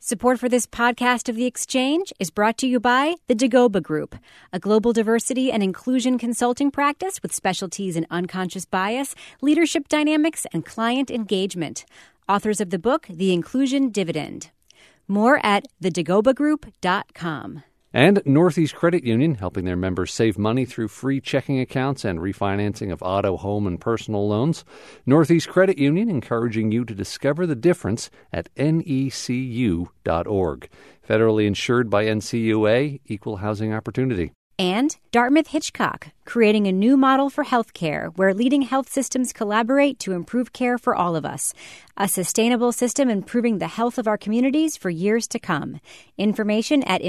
Support for this podcast of The Exchange is brought to you by the Dagoba Group, a global diversity and inclusion consulting practice with specialties in unconscious bias, leadership dynamics, and client engagement. Authors of the book, The Inclusion Dividend. More at thedagobagroup.com. And Northeast Credit Union, helping their members save money through free checking accounts and refinancing of auto, home, and personal loans. Northeast Credit Union encouraging you to discover the difference at necu.org. Federally insured by NCUA, Equal Housing Opportunity. And Dartmouth Hitchcock, creating a new model for healthcare where leading health systems collaborate to improve care for all of us. A sustainable system improving the health of our communities for years to come. Information at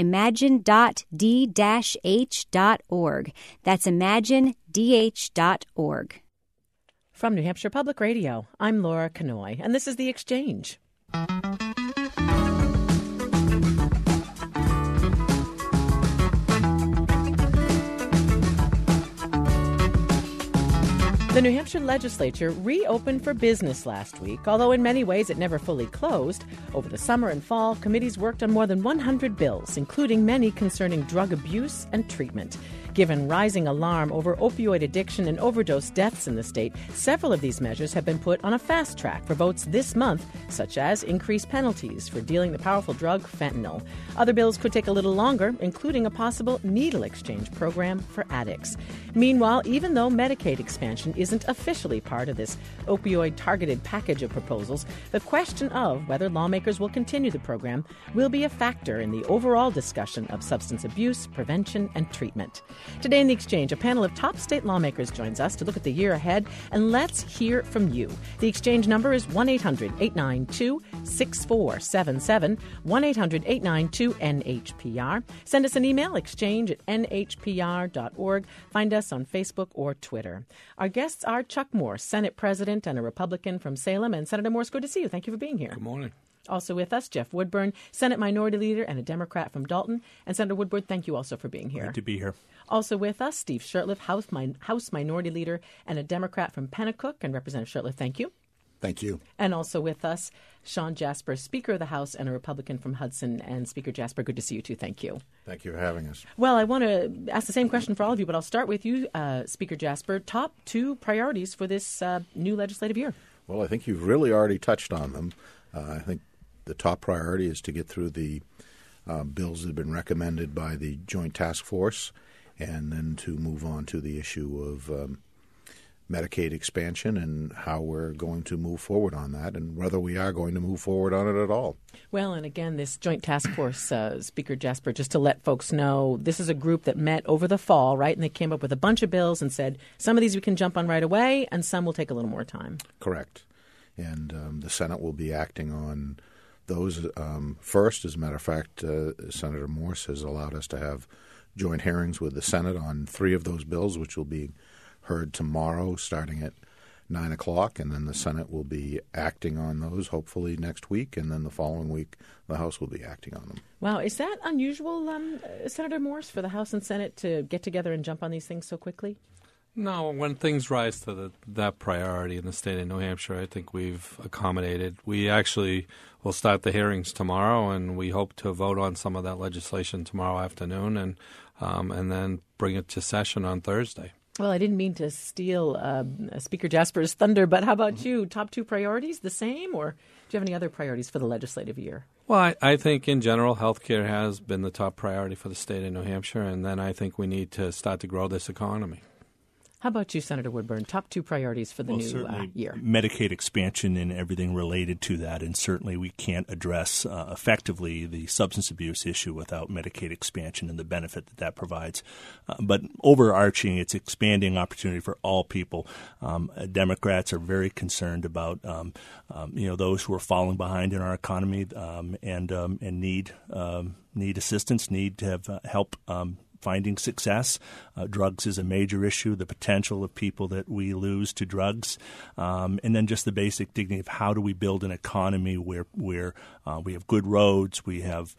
imagine.d-h.org. That's imagine.dh.org. From New Hampshire Public Radio, I'm Laura Kanoy, and this is The Exchange. The New Hampshire legislature reopened for business last week, although in many ways it never fully closed. Over the summer and fall, committees worked on more than 100 bills, including many concerning drug abuse and treatment. Given rising alarm over opioid addiction and overdose deaths in the state, several of these measures have been put on a fast track for votes this month, such as increased penalties for dealing the powerful drug fentanyl. Other bills could take a little longer, including a possible needle exchange program for addicts. Meanwhile, even though Medicaid expansion isn't officially part of this opioid-targeted package of proposals, the question of whether lawmakers will continue the program will be a factor in the overall discussion of substance abuse, prevention, and treatment. Today in The Exchange, a panel of top state lawmakers joins us to look at the year ahead, and let's hear from you. The Exchange number is 1-800-892-6477, 1-800-892-NHPR. Send us an email, exchange@nhpr.org. Find us on Facebook or Twitter. Our guests are Chuck Morse, Senate President and a Republican from Salem. And Senator Morse, good to see you. Thank you for being here. Good morning. Also with us, Jeff Woodburn, Senate Minority Leader and a Democrat from Dalton. And Senator Woodburn, thank you also for being here. Great to be here. Also with us, Steve Shurtleff, House Minority Leader and a Democrat from Pennacook. And Representative Shurtleff, thank you. Thank you. And also with us, Sean Jasper, Speaker of the House and a Republican from Hudson. And Speaker Jasper, good to see you too. Thank you. Thank you for having us. Well, I want to ask the same question for all of you, but I'll start with you, Speaker Jasper. Top two priorities for this new legislative year. Well, I think you've really already touched on them. I think the top priority is to get through the bills that have been recommended by the Joint Task Force, and then to move on to the issue of Medicaid expansion and how we're going to move forward on that, and whether we are going to move forward on it at all. Well, and again, this Joint Task Force, Speaker Jasper, just to let folks know, this is a group that met over the fall, right? And they came up with a bunch of bills and said, some of these we can jump on right away, and some will take a little more time. Correct. And the Senate will be acting on those first. As a matter of fact, Senator Morse has allowed us to have joint hearings with the Senate on 3 of those bills, which will be heard tomorrow starting at 9 o'clock, and then the Senate will be acting on those hopefully next week, and then the following week the House will be acting on them. Wow. Is that unusual, Senator Morse, for the House and Senate to get together and jump on these things so quickly? No, when things rise to that priority in the state of New Hampshire, I think we've accommodated. We actually will start the hearings tomorrow, and we hope to vote on some of that legislation tomorrow afternoon, and then bring it to session on Thursday. Well, I didn't mean to steal Speaker Jasper's thunder, but how about you? Top two priorities, the same, or do you have any other priorities for the legislative year? Well, I think in general, healthcare has been the top priority for the state of New Hampshire, and then I think we need to start to grow this economy. How about you, Senator Woodburn? Top two priorities for the new year. Medicaid expansion and everything related to that, and certainly we can't address effectively the substance abuse issue without Medicaid expansion and the benefit that provides. But overarching, it's expanding opportunity for all people. Democrats are very concerned about those who are falling behind in our economy and need assistance, need to have help. Finding success. Drugs is a major issue, the potential of people that we lose to drugs, and then just the basic dignity of how do we build an economy where We have good roads. We have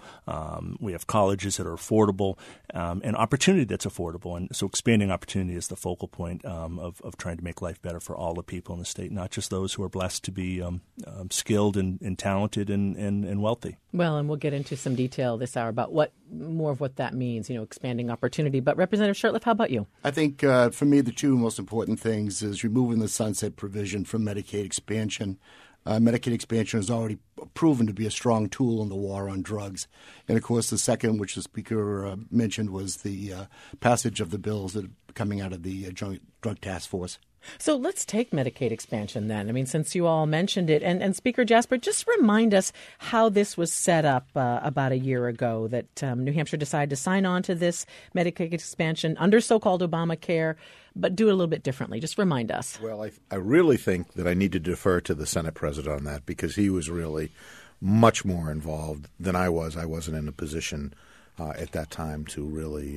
colleges that are affordable and opportunity that's affordable. And so expanding opportunity is the focal point of trying to make life better for all the people in the state, not just those who are blessed to be skilled and talented and wealthy. Well, and we'll get into some detail this hour about more of what that means, expanding opportunity. But Representative Shurtleff, how about you? I think for me, the two most important things is removing the sunset provision from Medicaid expansion. Medicaid expansion has already proven to be a strong tool in the war on drugs. And, of course, the second, which the Speaker mentioned, was the passage of the bills that are coming out of the Joint Drug Task Force. So let's take Medicaid expansion then. I mean, since you all mentioned it. And Speaker Jasper, just remind us how this was set up about a year ago, that New Hampshire decided to sign on to this Medicaid expansion under so-called Obamacare, but do it a little bit differently. Just remind us. Well, I really think that I need to defer to the Senate President on that because he was really much more involved than I was. I wasn't in a position at that time to really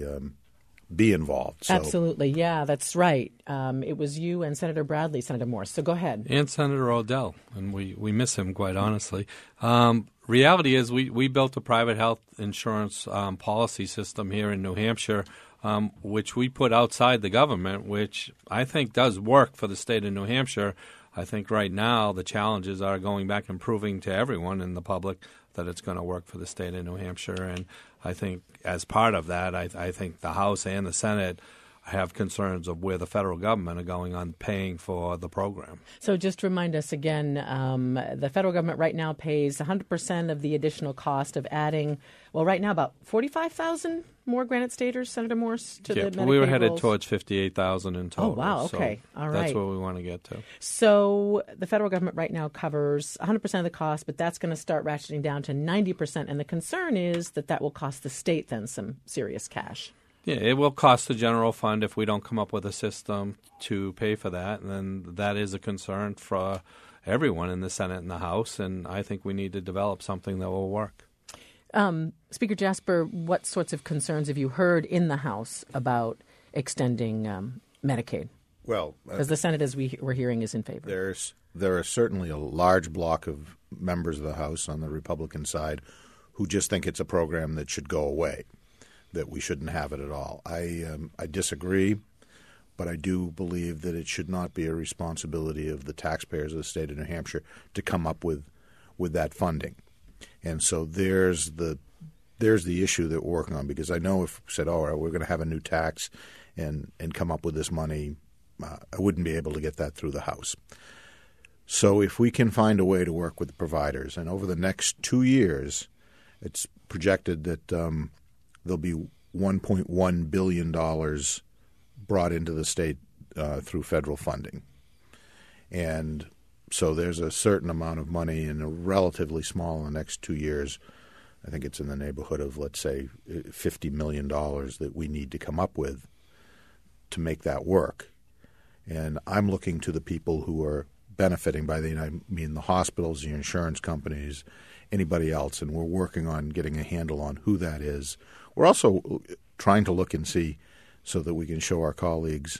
be involved. So. Absolutely. Yeah, that's right. It was you and Senator Bradley, Senator Morse. So go ahead. And Senator O'Dell, and we miss him, quite honestly. Reality is we built a private health insurance policy system here in New Hampshire, which we put outside the government, which I think does work for the state of New Hampshire. I think right now the challenges are going back and proving to everyone in the public that it's going to work for the state of New Hampshire. And I think as part of that, I think the House and the Senate have concerns of where the federal government are going on paying for the program. So just remind us again, the federal government right now pays 100% of the additional cost of adding, well, right now about 45,000 more Granite Staters, Senator Morse, to the Medicaid we were headed rolls. Towards 58,000 in total. Oh, wow. Okay. So all right. That's where we want to get to. So the federal government right now covers 100% of the cost, but that's going to start ratcheting down to 90%. And the concern is that will cost the state then some serious cash. Yeah, it will cost the general fund if we don't come up with a system to pay for that. And then that is a concern for everyone in the Senate and the House. And I think we need to develop something that will work. Speaker Jasper, what sorts of concerns have you heard in the House about extending Medicaid? Well, because the Senate, as we're hearing, is in favor. There are certainly a large block of members of the House on the Republican side who just think it's a program that should go away, that we shouldn't have it at all. I disagree, but I do believe that it should not be a responsibility of the taxpayers of the state of New Hampshire to come up with that funding. And so there's the issue that we're working on, because I know if we said, we're going to have a new tax and come up with this money, I wouldn't be able to get that through the House. So if we can find a way to work with the providers, and over the next 2 years, it's projected that there'll be $1.1 billion brought into the state through federal funding. And so there's a certain amount of money, and a relatively small in the next 2 years. I think it's in the neighborhood of, let's say, $50 million that we need to come up with to make that work. And I'm looking to the people who are benefiting by I mean the hospitals, the insurance companies, anybody else, and we're working on getting a handle on who that is. We're also trying to look and see so that we can show our colleagues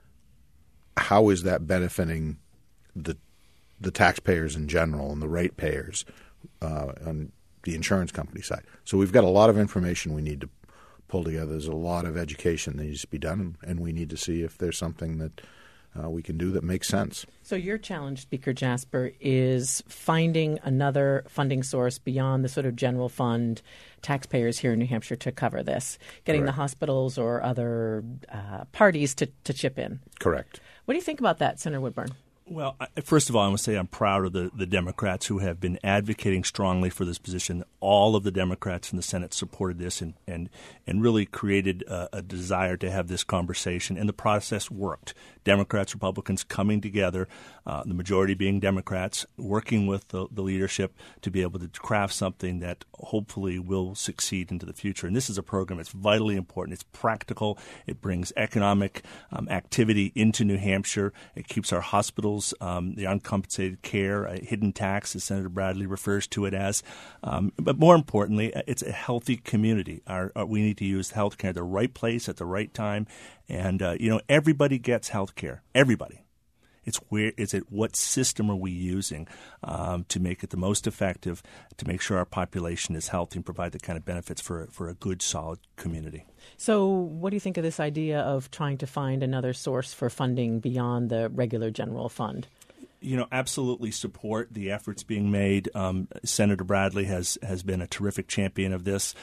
how is that benefiting the taxpayers in general and the ratepayers on the insurance company side. So we've got a lot of information we need to pull together. There's a lot of education that needs to be done, and we need to see if there's something that we can do that makes sense. So your challenge, Speaker Jasper, is finding another funding source beyond the sort of general fund taxpayers here in New Hampshire to cover this, getting Correct. the hospitals or other parties to chip in. Correct. What do you think about that, Senator Woodburn? Well, first of all, I want to say I'm proud of the Democrats who have been advocating strongly for this position. All of the Democrats in the Senate supported this and really created a desire to have this conversation, and the process worked. Democrats, Republicans coming together, the majority being Democrats, working with the leadership to be able to craft something that hopefully will succeed into the future. And this is a program that's vitally important. It's practical. It brings economic activity into New Hampshire. It keeps our hospitals, the uncompensated care, a hidden tax, as Senator Bradley refers to it as. But more importantly, it's a healthy community. We need to use health care at the right place at the right time. And, everybody gets health care. Everybody. It's what system are we using to make it the most effective, to make sure our population is healthy and provide the kind of benefits for a good, solid community. So what do you think of this idea of trying to find another source for funding beyond the regular general fund? Absolutely support the efforts being made. Senator Bradley has been a terrific champion of this.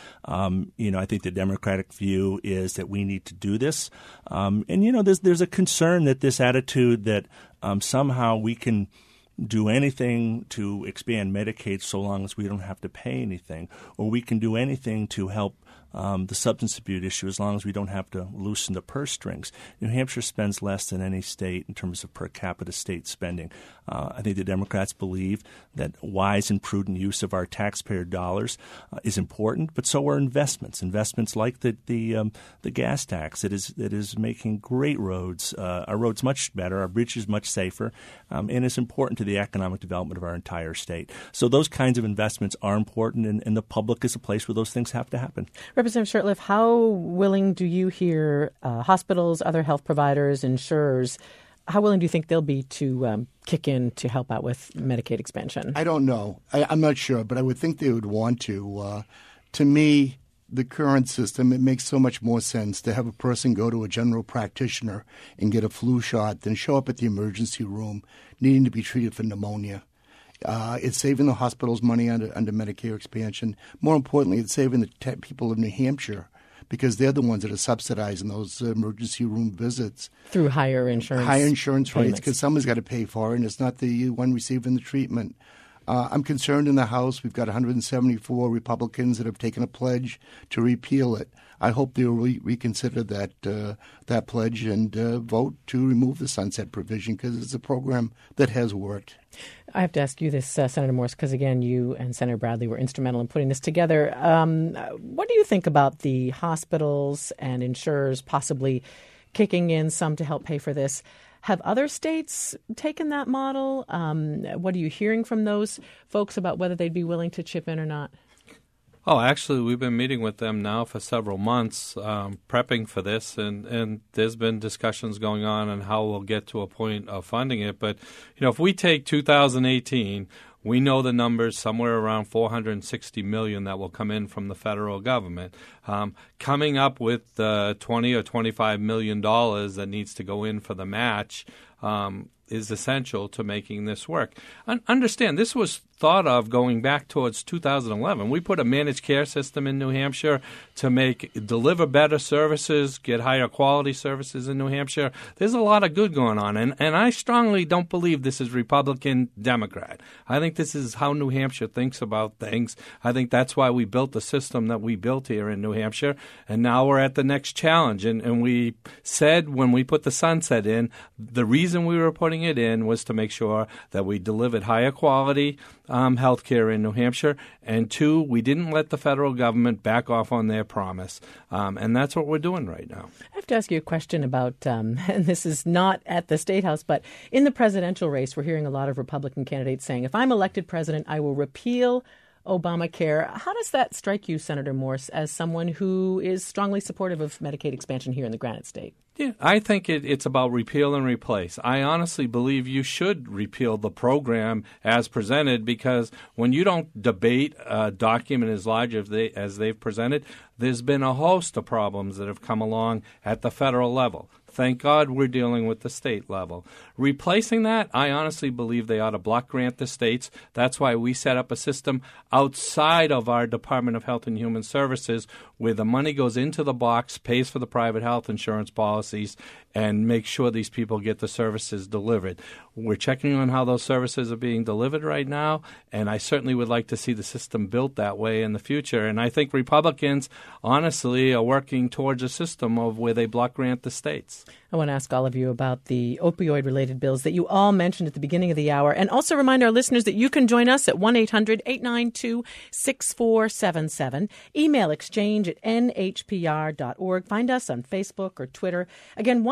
I think the Democratic view is that we need to do this. There's a concern that this attitude that somehow we can do anything to expand Medicaid so long as we don't have to pay anything, or we can do anything to help the substance abuse issue as long as we don't have to loosen the purse strings. New Hampshire spends less than any state in terms of per capita state spending. I think the Democrats believe that wise and prudent use of our taxpayer dollars is important, but so are investments like the gas tax that is making great roads, our roads much better, our bridges much safer, and is important to the economic development of our entire state. So those kinds of investments are important, and the public is a place where those things have to happen. Representative Shurtleff, how willing do you hear hospitals, other health providers, insurers, how willing do you think they'll be to kick in to help out with Medicaid expansion? I don't know. I'm not sure, but I would think they would want to. To me, the current system, it makes so much more sense to have a person go to a general practitioner and get a flu shot than show up at the emergency room needing to be treated for pneumonia. It's saving the hospitals money under Medicare expansion. More importantly, it's saving the people of New Hampshire because they're the ones that are subsidizing those emergency room visits. Through higher insurance rates because someone's got to pay for it, and it's not the one receiving the treatment. I'm concerned in the House. We've got 174 Republicans that have taken a pledge to repeal it. I hope they'll reconsider that pledge and vote to remove the sunset provision because it's a program that has worked. I have to ask you this, Senator Morse, because, again, you and Senator Bradley were instrumental in putting this together. What do you think about the hospitals and insurers possibly kicking in some to help pay for this? Have other states taken that model? What are you hearing from those folks about whether they'd be willing to chip in or not? Oh, actually, we've been meeting with them now for several months, prepping for this, and there's been discussions going on how we'll get to a point of funding it. But, if we take 2018, we know the numbers somewhere around $460 million that will come in from the federal government. Coming up with $20 or $25 million that needs to go in for the match is essential to making this work. Understand, this was thought of going back towards 2011. We put a managed care system in New Hampshire to deliver better services, get higher quality services in New Hampshire. There's a lot of good going on, and I strongly don't believe this is Republican-Democrat. I think this is how New Hampshire thinks about things. I think that's why we built the system that we built here in New Hampshire, and now we're at the next challenge. And we said when we put the sunset in, the reason we were putting it in was to make sure that we delivered higher quality health care in New Hampshire, and two, we didn't let the federal government back off on their promise, and that's what we're doing right now. I have to ask you a question about, and this is not at the State House, but in the presidential race, we're hearing a lot of Republican candidates saying, if I'm elected president, I will repeal Obamacare. How does that strike you, Senator Morse, as someone who is strongly supportive of Medicaid expansion here in the Granite State? Yeah, I think it's about repeal and replace. I honestly believe you should repeal the program as presented because when you don't debate a document as large as they've presented, there's been a host of problems that have come along at the federal level. Thank God we're dealing with the state level. Replacing that, I honestly believe they ought to block grant the states. That's why we set up a system outside of our Department of Health and Human Services where the money goes into the box, pays for the private health insurance policies, and make sure these people get the services delivered. We're checking on how those services are being delivered right now, and I certainly would like to see the system built that way in the future. And I think Republicans, honestly, are working towards a system of where they block grant the states. I want to ask all of you about the opioid-related bills that you all mentioned at the beginning of the hour, and also remind our listeners that you can join us at 1-800-892-6477. Email exchange@nhpr.org. Find us on Facebook or Twitter. Again,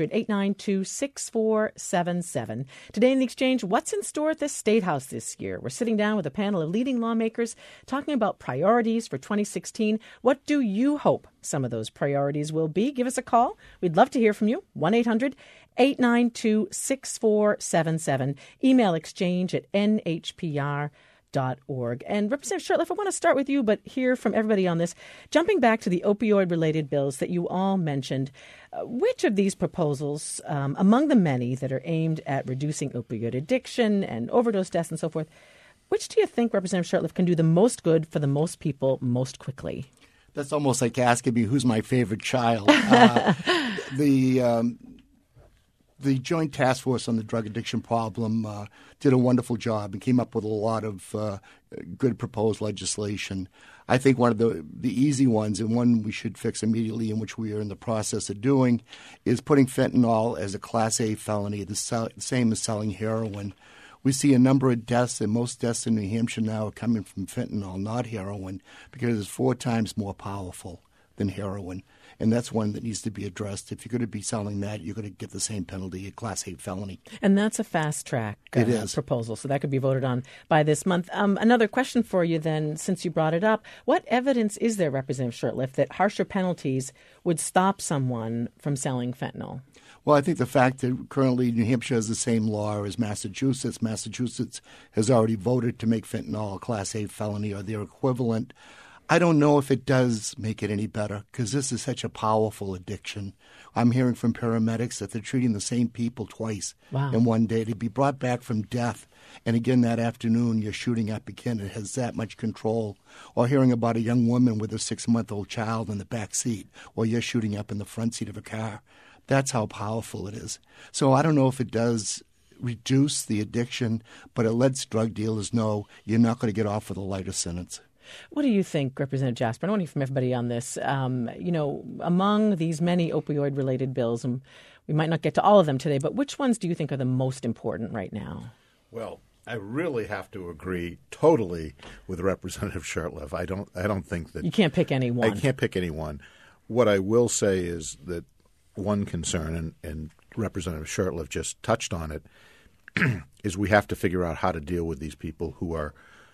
1-800-892-6477. Today in the Exchange, what's in store at the State House this year? We're sitting down with a panel of leading lawmakers talking about priorities for 2016. What do you hope some of those priorities will be? Give us a call. We'd love to hear from you. 1-800-892-6477. Email exchange@nhpr.org. And Representative Shurtleff, I want to start with you, but hear from everybody on this. Jumping back to the opioid-related bills that you all mentioned, which of these proposals, among the many that are aimed at reducing opioid addiction and overdose deaths and so forth, which do you think, Representative Shurtleff, can do the most good for the most people most quickly? That's almost like asking me who's my favorite child. The Joint Task Force on the Drug Addiction Problem did a wonderful job and came up with a lot of good proposed legislation. I think one of the easy ones, and one we should fix immediately, and which we are in the process of doing, is putting fentanyl as a Class A felony, the same as selling heroin. We see a number of deaths, and most deaths in New Hampshire now are coming from fentanyl, not heroin, because it's 4 times more powerful than heroin. And that's one that needs to be addressed. If you're going to be selling that, you're going to get the same penalty, a Class A felony. And that's a fast-track proposal, so that could be voted on by this month. Another question for you then, since you brought it up. What evidence is there, Representative Shurtleff, that harsher penalties would stop someone from selling fentanyl? Well, I think the fact that currently New Hampshire has the same law as Massachusetts. Massachusetts has already voted to make fentanyl a Class A felony or their equivalent. I don't know if it does make it any better because this is such a powerful addiction. I'm hearing from paramedics that they're treating the same people twice in one day. To be brought back from death, and again that afternoon you're shooting up again. It has that much control. Or hearing about a young woman with a 6-month-old child in the back seat, or you're shooting up in the front seat of a car. That's how powerful it is. So I don't know if it does reduce the addiction, but it lets drug dealers know you're not going to get off with a lighter sentence. What do you think, Representative Jasper? I want to hear from everybody on this. Among these many opioid-related bills, and we might not get to all of them today, but which ones do you think are the most important right now? Well, I really have to agree totally with Representative Shurtleff. I don't think that you can't pick any one. I can't pick any one. What I will say is that one concern, and Representative Shurtleff just touched on it, is we have to figure out how to deal with these people who are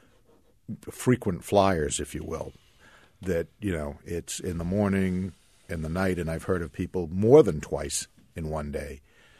frequent flyers, if you will, that, it's in the morning and the night, and I've heard of people more than twice in one day.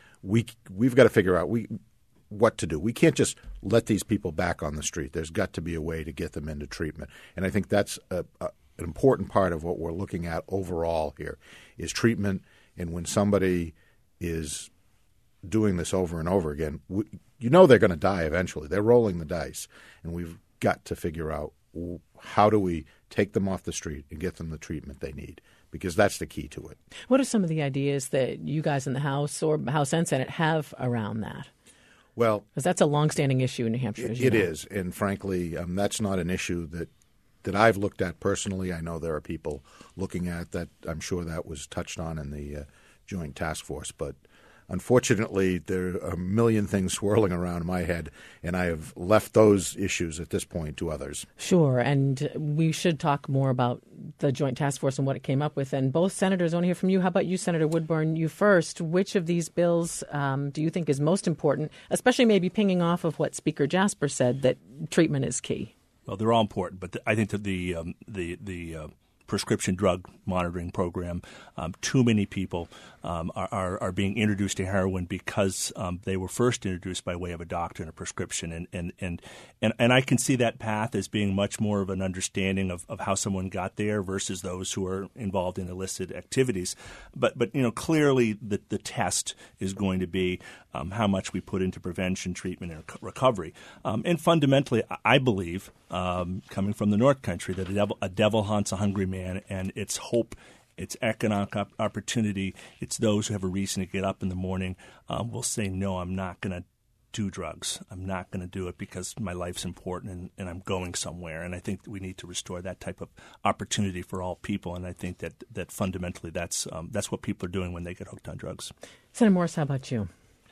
We've got to figure out what to do. We can't just let these people back on the street. There's got to be a way to get them into treatment. And I think that's an important part of what we're looking at overall here is treatment. And when somebody is doing this over and over again, they're going to die eventually. They're rolling the dice, and we've got to figure out how do we take them off the street and get them the treatment they need, because that's the key to it. What are some of the ideas that you guys in the House or House and Senate have around that? Well, because that's a longstanding issue in New Hampshire. It is, and frankly, that's not an issue that I've looked at personally. I know there are people looking at that. I'm sure that was touched on in the Joint Task Force, but unfortunately, there are a million things swirling around my head, and I have left those issues at this point to others. Sure, and we should talk more about the Joint Task Force and what it came up with. And both senators, I want to hear from you. How about you, Senator Woodburn? You first. Which of these bills do you think is most important, especially maybe pinging off of what Speaker Jasper said, that treatment is key? Well, they're all important, but I think that the prescription drug monitoring program, too many people are being introduced to heroin because they were first introduced by way of a doctor and a prescription, and I can see that path as being much more of an understanding of how someone got there versus those who are involved in illicit activities. But clearly the test is going to be how much we put into prevention, treatment, and recovery. And fundamentally, I believe, coming from the North Country, that a devil haunts a hungry man, and it's hope, it's economic opportunity, it's those who have a reason to get up in the morning will say, no, I'm not going to do drugs. I'm not going to do it because my life's important and I'm going somewhere. And I think we need to restore that type of opportunity for all people. And I think that fundamentally that's what people are doing when they get hooked on drugs. Senator Morse, how about you?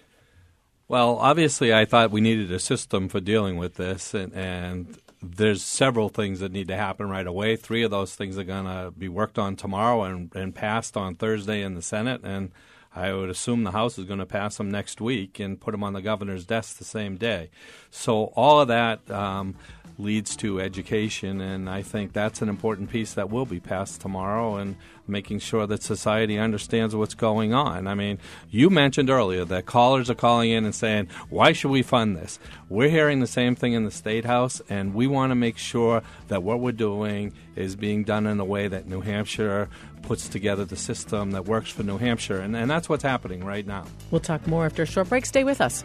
Well, obviously, I thought we needed a system for dealing with this, and there's several things that need to happen right away. 3 of those things are going to be worked on tomorrow and passed on Thursday in the Senate, and I would assume the House is going to pass them next week and put them on the governor's desk the same day. So all of that leads to education, and I think that's an important piece that will be passed tomorrow, and making sure that society understands what's going on. I mean, you mentioned earlier that callers are calling in and saying, why should we fund this? We're hearing the same thing in the State House, and we want to make sure that what we're doing is being done in a way that New Hampshire puts together the system that works for New Hampshire, and that's what's happening right now. We'll talk more after a short break. Stay with us.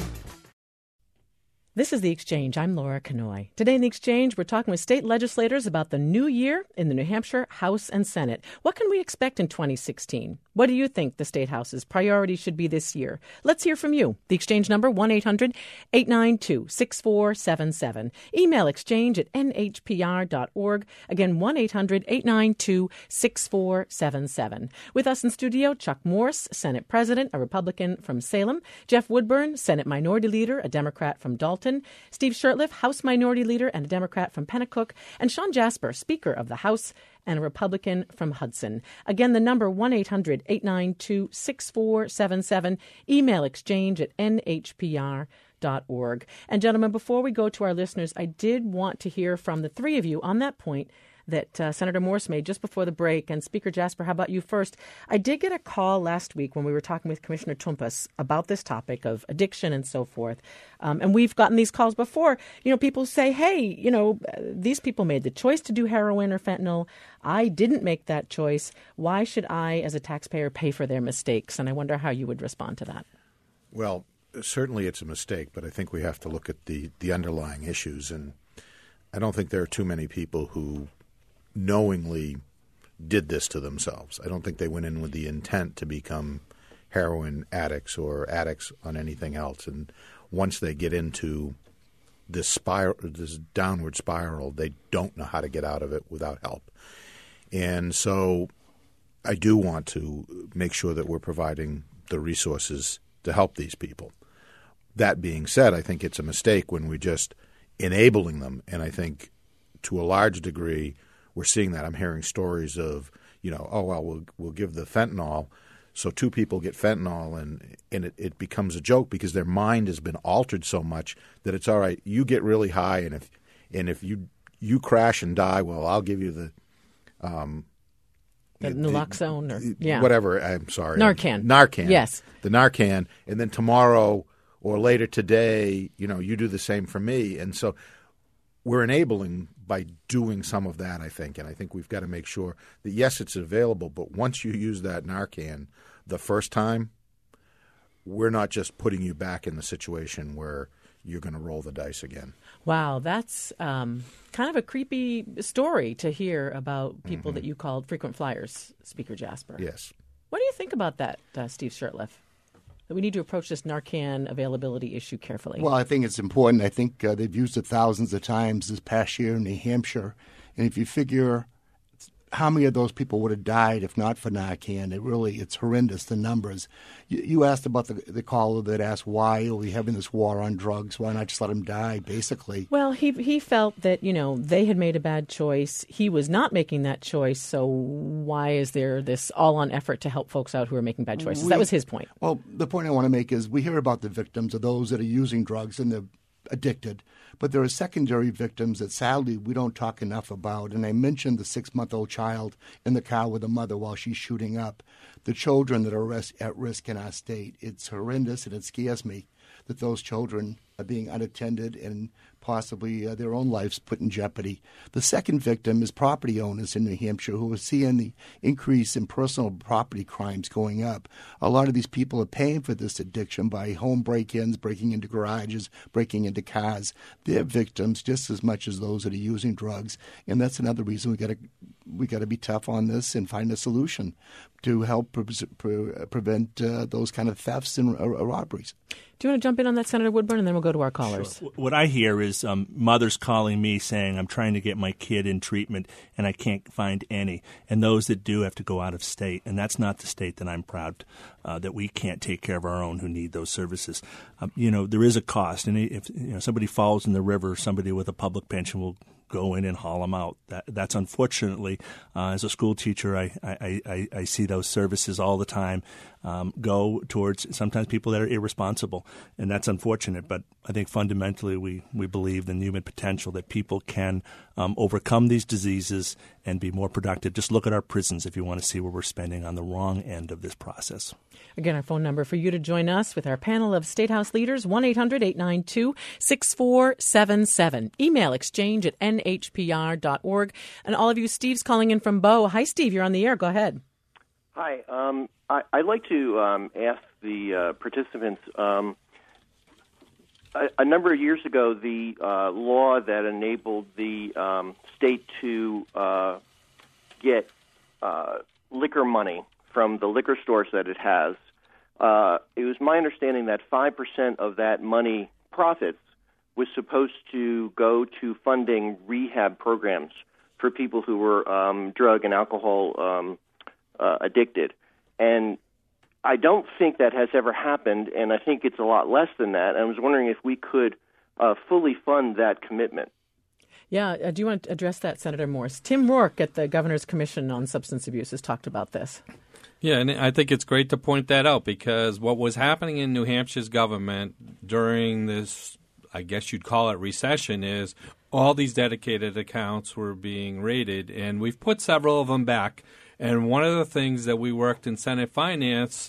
This is The Exchange. I'm Laura Kanoy. Today in The Exchange, we're talking with state legislators about the new year in the New Hampshire House and Senate. What can we expect in 2016? What do you think the State House's priorities should be this year? Let's hear from you. The Exchange number, 1-800-892-6477. Email exchange@nhpr.org. Again, 1-800-892-6477. With us in studio, Chuck Morse, Senate President, a Republican from Salem. Jeff Woodburn, Senate Minority Leader, a Democrat from Dalton. Steve Shurtleff, House Minority Leader and a Democrat from Pennacook. And Sean Jasper, Speaker of the House and a Republican from Hudson. Again, the number 1-800-892-6477. Email exchange@nhpr.org. And gentlemen, before we go to our listeners, I did want to hear from the three of you on that point that Senator Morse made just before the break. And Speaker Jasper, how about you first? I did get a call last week when we were talking with Commissioner Toumpas about this topic of addiction and so forth. And we've gotten these calls before. You know, people say, hey, these people made the choice to do heroin or fentanyl. I didn't make that choice. Why should I, as a taxpayer, pay for their mistakes? And I wonder how you would respond to that. Well, certainly it's a mistake, but I think we have to look at the underlying issues. And I don't think there are too many people who knowingly did this to themselves. I don't think they went in with the intent to become heroin addicts or addicts on anything else. And once they get into this spiral, this downward spiral, they don't know how to get out of it without help. And so I do want to make sure that we're providing the resources to help these people. That being said, I think it's a mistake when we're just enabling them. And I think to a large degree, we're seeing that. I'm hearing stories of, we'll give the fentanyl. So two people get fentanyl and it becomes a joke because their mind has been altered so much that it's all right. You get really high and if you crash and die, well, I'll give you the naloxone or whatever. I'm sorry. Narcan. Yes. The Narcan. And then tomorrow or later today, you do the same for me. And so we're enabling by doing some of that, I think. And I think we've got to make sure that, yes, it's available, but once you use that Narcan the first time, we're not just putting you back in the situation where you're going to roll the dice again. Wow, that's kind of a creepy story to hear about people that you called frequent flyers, Speaker Jasper. Yes. What do you think about that, Steve Shurtleff? That we need to approach this Narcan availability issue carefully? Well, I think it's important. I think they've used it thousands of times this past year in New Hampshire. And if you figure how many of those people would have died if not for Narcan, it's horrendous, the numbers. You asked about the caller that asked, why are we having this war on drugs? Why not just let them die, basically? Well, he felt that, they had made a bad choice. He was not making that choice, so why is there this all-on effort to help folks out who are making bad choices? That was his point. Well, the point I want to make is we hear about the victims of those that are using drugs and they're addicted, but there are secondary victims that sadly we don't talk enough about. And I mentioned the 6-month-old child in the car with the mother while she's shooting up. The children that are at risk in our state. It's horrendous and it scares me that those children are being unattended and possibly their own lives put in jeopardy. The second victim is property owners in New Hampshire who are seeing the increase in personal property crimes going up. A lot of these people are paying for this addiction by home break-ins, breaking into garages, breaking into cars. They're victims just as much as those that are using drugs, and that's another reason we got to be tough on this and find a solution to help prevent those kind of thefts and robberies. Do you want to jump in on that, Senator Woodburn, and then we'll go to our callers? Sure. What I hear is mothers calling me saying, I'm trying to get my kid in treatment and I can't find any. And those that do have to go out of state. And that's not the state that I'm proud that we can't take care of our own who need those services. There is a cost. And if somebody falls in the river, somebody with a public pension will go in and haul them out. That's unfortunately, as a school teacher, I see those services all the time go towards sometimes people that are irresponsible, and that's unfortunate. But I think fundamentally we believe in the human potential that people can overcome these diseases and be more productive. Just look at our prisons if you want to see where we're spending on the wrong end of this process. Again, our phone number for you to join us with our panel of State House leaders, 1-800-892-6477. Email exchange@nhpr.org. And all of you, Steve's calling in from Bow. Hi, Steve. You're on the air. Go ahead. Hi. I'd like to ask the participants, a number of years ago, the law that enabled the state to get liquor money from the liquor stores that it has, it was my understanding that 5% of that money profits was supposed to go to funding rehab programs for people who were drug and alcohol addicted. And I don't think that has ever happened, and I think it's a lot less than that. I was wondering if we could fully fund that commitment. Yeah, do you want to address that, Senator Morse? Tim Rourke at the Governor's Commission on Substance Abuse has talked about this. Yeah, and I think it's great to point that out because what was happening in New Hampshire's government during this, I guess you'd call it recession, is all these dedicated accounts were being raided, and we've put several of them back. And one of the things that we worked in Senate Finance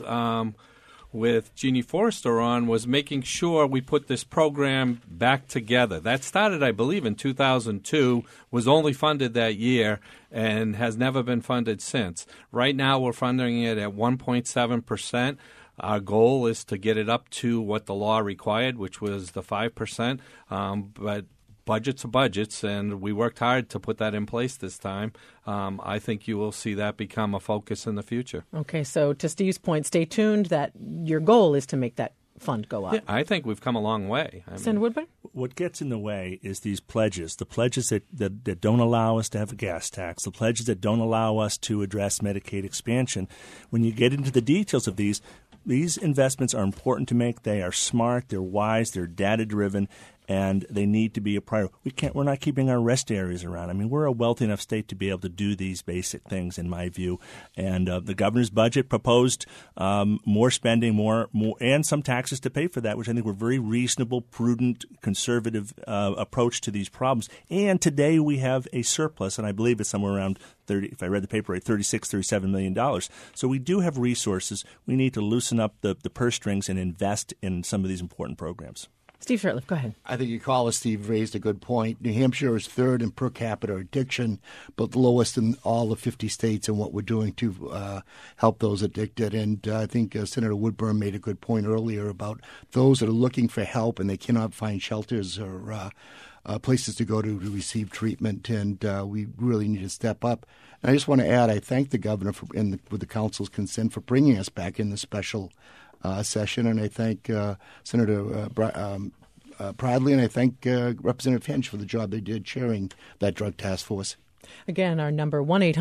with Jeannie Forrester on was making sure we put this program back together. That started, I believe, in 2002, was only funded that year, and has never been funded since. Right now we're funding it at 1.7%. Our goal is to get it up to what the law required, which was the 5%, but budgets are budgets, and we worked hard to put that in place this time. I think you will see that become a focus in the future. Okay, so to Steve's point, stay tuned that your goal is to make that fund go up. Yeah, I think we've come a long way. Senator Woodburn? What gets in the way is these pledges, the pledges that don't allow us to have a gas tax, the pledges that don't allow us to address Medicaid expansion. When you get into the details of these investments are important to make. They are smart, they're wise, they're data-driven, and they need to be a priority. We're not keeping our rest areas around. I mean, we're a wealthy enough state to be able to do these basic things, in my view. And the governor's budget proposed more spending, more, and some taxes to pay for that, which I think were very reasonable, prudent, conservative approach to these problems. And today we have a surplus, and I believe it's somewhere around 30, if I read the paper right, $37 million. So we do have resources. We need to loosen up the purse strings and invest in some of these important programs. Steve Shurtleff, go ahead. I think your caller, Steve, raised a good point. New Hampshire is third in per capita addiction, but lowest in all the 50 states in what we're doing to help those addicted. And I think Senator Woodburn made a good point earlier about those that are looking for help and they cannot find shelters or places to go to receive treatment, and we really need to step up. And I just want to add, I thank the governor with the council's consent for bringing us back in the special session, and I thank Senator Pradley, and I thank Representative Hench for the job they did chairing that drug task force. Again, our number,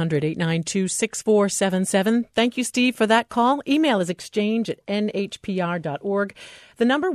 1-800-892-6477. Thank you, Steve, for that call. Email is exchange@nhpr.org. The number,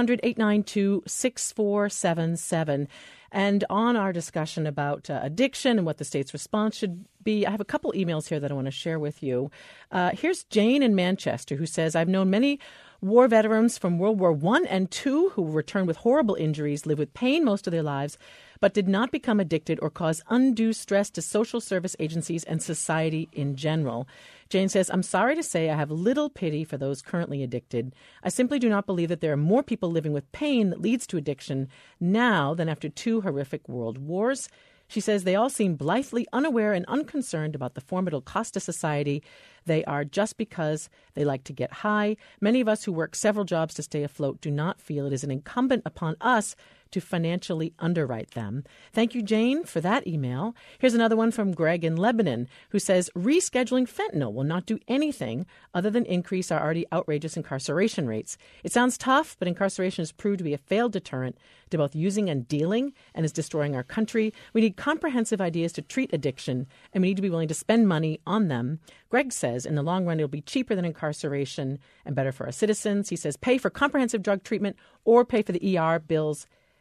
1-800-892-6477. And on our discussion about addiction and what the state's response should be, I have a couple emails here that I want to share with you. Here's Jane in Manchester, who says, I've known many war veterans from World War I and II who returned with horrible injuries, live with pain most of their lives, but did not become addicted or cause undue stress to social service agencies and society in general. Jane says, I'm sorry to say I have little pity for those currently addicted. I simply do not believe that there are more people living with pain that leads to addiction now than after two horrific world wars. She says they all seem blithely unaware and unconcerned about the formidable cost to society they are just because they like to get high. Many of us who work several jobs to stay afloat do not feel it is an incumbent upon us to financially underwrite them. Thank you, Jane, for that email. Here's another one from Greg in Lebanon, who says rescheduling fentanyl will not do anything other than increase our already outrageous incarceration rates. It sounds tough, but incarceration has proved to be a failed deterrent to both using and dealing and is destroying our country. We need comprehensive ideas to treat addiction, and we need to be willing to spend money on them. Greg says in the long run, it'll be cheaper than incarceration and better for our citizens. He says pay for comprehensive drug treatment or pay for the ER bills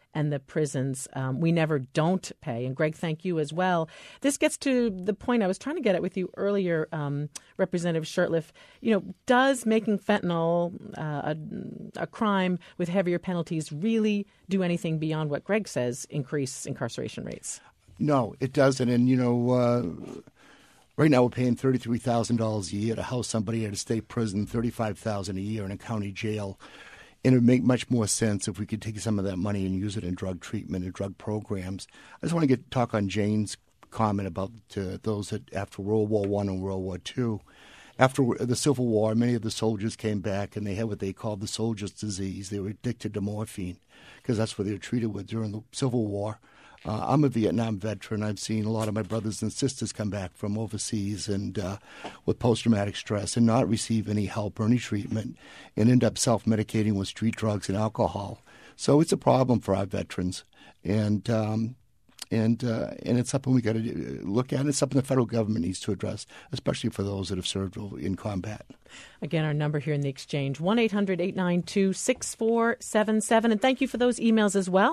and the prisons. We never don't pay. And Greg, thank you as well. This gets to the point I was trying to get at with you earlier, Representative Shurtleff. Does making fentanyl a crime with heavier penalties really do anything beyond what Greg says increase incarceration rates? No, it doesn't. And, right now we're paying $33,000 a year to house somebody at a state prison, $35,000 a year in a county jail. And it would make much more sense if we could take some of that money and use it in drug treatment and drug programs. I just want to talk on Jane's comment about those that after World War I and World War II. After the Civil War, many of the soldiers came back and they had what they called the soldier's disease. They were addicted to morphine because that's what they were treated with during the Civil War. I'm a Vietnam veteran. I've seen a lot of my brothers and sisters come back from overseas and with post-traumatic stress and not receive any help or any treatment and end up self-medicating with street drugs and alcohol. So it's a problem for our veterans. And it's something we got to look at. It's something the federal government needs to address, especially for those that have served in combat. Again, our number here in the exchange, 1-800-892-6477. And thank you for those emails as well,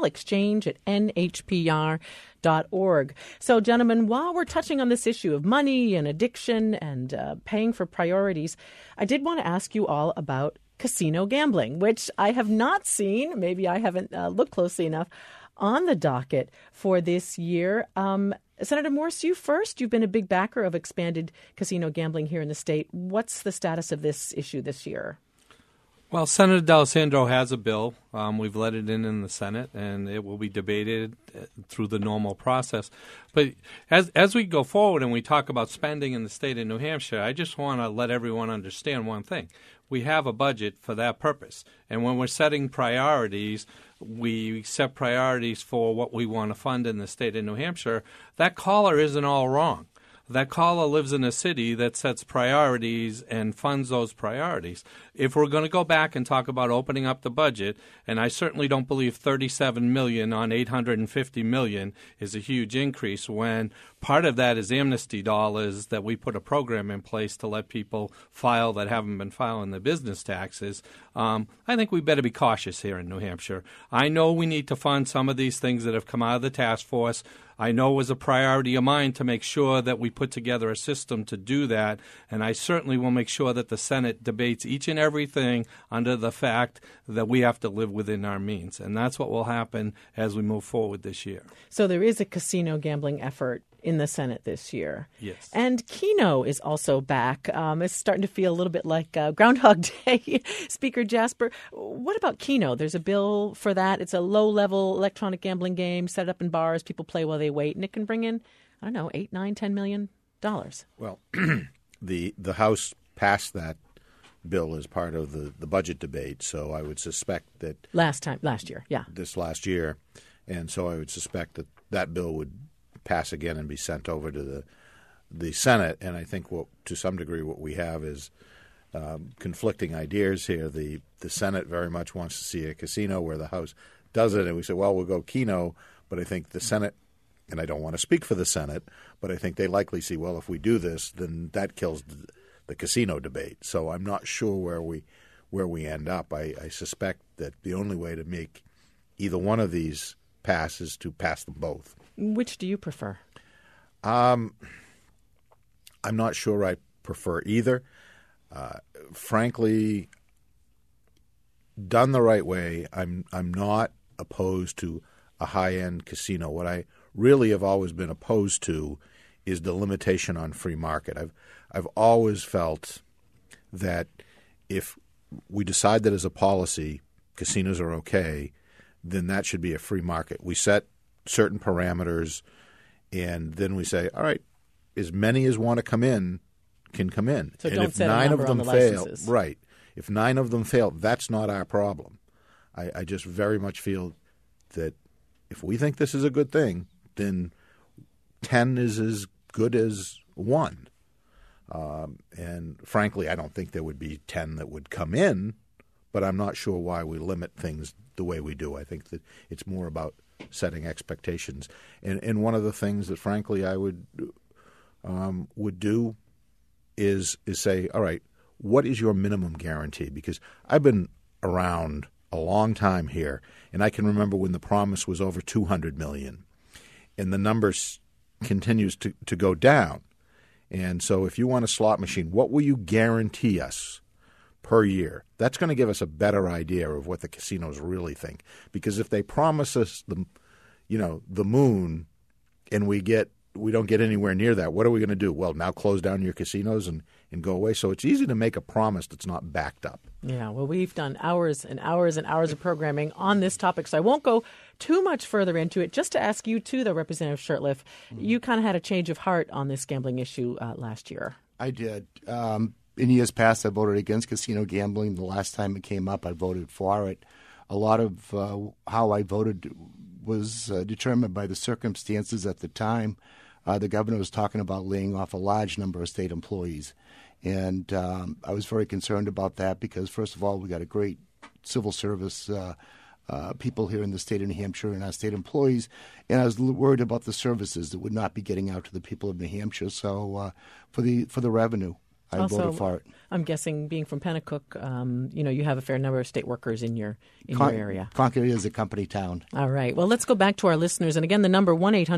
exchange@nhpr.org. So, gentlemen, while we're touching on this issue of money and addiction and paying for priorities, I did want to ask you all about casino gambling, which I have not seen. Maybe I haven't looked closely enough on the docket for this year. Senator Morse, you first. You've been a big backer of expanded casino gambling here in the state. What's the status of this issue this year? Well, Senator D'Alessandro has a bill. We've let it in the Senate, and it will be debated through the normal process. But as we go forward and we talk about spending in the state of New Hampshire, I just want to let everyone understand one thing. We have a budget for that purpose. And when we're setting priorities, we set priorities for what we want to fund in the state of New Hampshire. That caller isn't all wrong. That caller lives in a city that sets priorities and funds those priorities. If we're going to go back and talk about opening up the budget, and I certainly don't believe $37 million on $850 million is a huge increase when part of that is amnesty dollars that we put a program in place to let people file that haven't been filing their business taxes. I think we better be cautious here in New Hampshire. I know we need to fund some of these things that have come out of the task force. I know it was a priority of mine to make sure that we put together a system to do that, and I certainly will make sure that the Senate debates each and everything under the fact that we have to live within our means, and that's what will happen as we move forward this year. So there is a casino gambling effort in the Senate this year. Yes. And Keno is also back. It's starting to feel a little bit like Groundhog Day. Speaker Jasper, what about Keno? There's a bill for that. It's a low-level electronic gambling game set up in bars. People play while they wait, and it can bring in, I don't know, $8, $9, $10 million. Well, the House passed that bill as part of the budget debate, so I would suspect that last year, yeah. This last year, and so I would suspect that bill would pass again and be sent over to the Senate. And I think to some degree what we have is conflicting ideas here. The Senate very much wants to see a casino where the House does it, and we say, well, we'll go Keno. But I think the Senate, and I don't want to speak for the Senate, but I think they likely see, well, if we do this, then that kills the casino debate. So I'm not sure where we end up. I suspect that the only way to make either one of these pass is to pass them both. Which do you prefer? I'm not sure I prefer either. Frankly, done the right way, I'm not opposed to a high-end casino. What I really have always been opposed to is the limitation on free market. I've always felt that if we decide that as a policy casinos are okay, then that should be a free market. We set certain parameters, and then we say, all right, as many as want to come in can come in. So and don't if set nine a number of them on the fail, licenses. right? If 9 of them fail, that's not our problem. I just very much feel that if we think this is a good thing, then 10 is as good as 1. And frankly, I don't think there would be 10 that would come in, but I'm not sure why we limit things the way we do. I think that it's more about setting expectations. And one of the things that, frankly, I would do is say, all right, what is your minimum guarantee? Because I've been around a long time here, and I can remember when the promise was over $200 million, and the numbers continues to go down. And so if you want a slot machine, what will you guarantee us per year? That's going to give us a better idea of what the casinos really think. Because if they promise us the moon, and we don't get anywhere near that, what are we going to do? Well, now close down your casinos and go away. So it's easy to make a promise that's not backed up. Yeah, well, we've done hours and hours and hours of programming on this topic, so I won't go too much further into it. Just to ask you, too, though, Representative Shurtleff, you kind of had a change of heart on this gambling issue last year. I did. In years past, I voted against casino gambling. The last time it came up, I voted for it. A lot of how I voted was determined by the circumstances at the time. The governor was talking about laying off a large number of state employees. And I was very concerned about that because, first of all, we got a great civil service people here in the state of New Hampshire and our state employees. And I was worried about the services that would not be getting out to the people of New Hampshire. So for the revenue, I voted for it. I'm guessing, being from Pennacook, you have a fair number of state workers in your area. Concord is a company town. All right. Well, let's go back to our listeners. And again, the number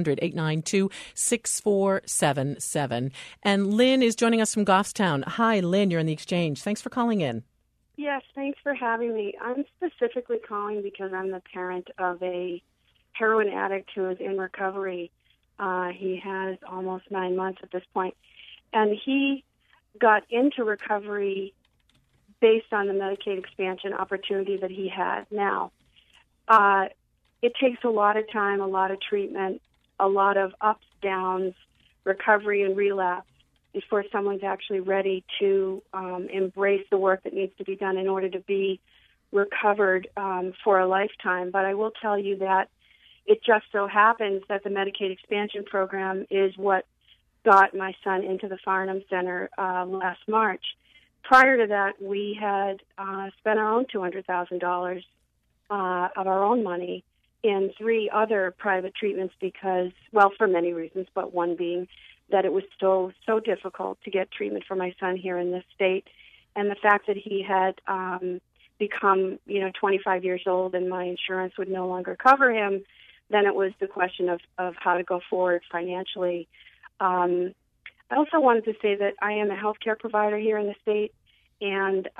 1-800-892-6477. And Lynn is joining us from Goffstown. Hi, Lynn. You're on the Exchange. Thanks for calling in. Yes, thanks for having me. I'm specifically calling because I'm the parent of a heroin addict who is in recovery. He has almost 9 months at this point. And he got into recovery based on the Medicaid expansion opportunity that he had. Now, it takes a lot of time, a lot of treatment, a lot of ups, downs, recovery and relapse before someone's actually ready to embrace the work that needs to be done in order to be recovered for a lifetime. But I will tell you that it just so happens that the Medicaid expansion program is what got my son into the Farnham Center last March. Prior to that, we had spent our own $200,000 of our own money in 3 other private treatments because, well, for many reasons, but one being that it was so difficult to get treatment for my son here in this state, and the fact that he had become, 25 years old and my insurance would no longer cover him, then it was the question of how to go forward financially. I also wanted to say that I am a healthcare provider here in the state, and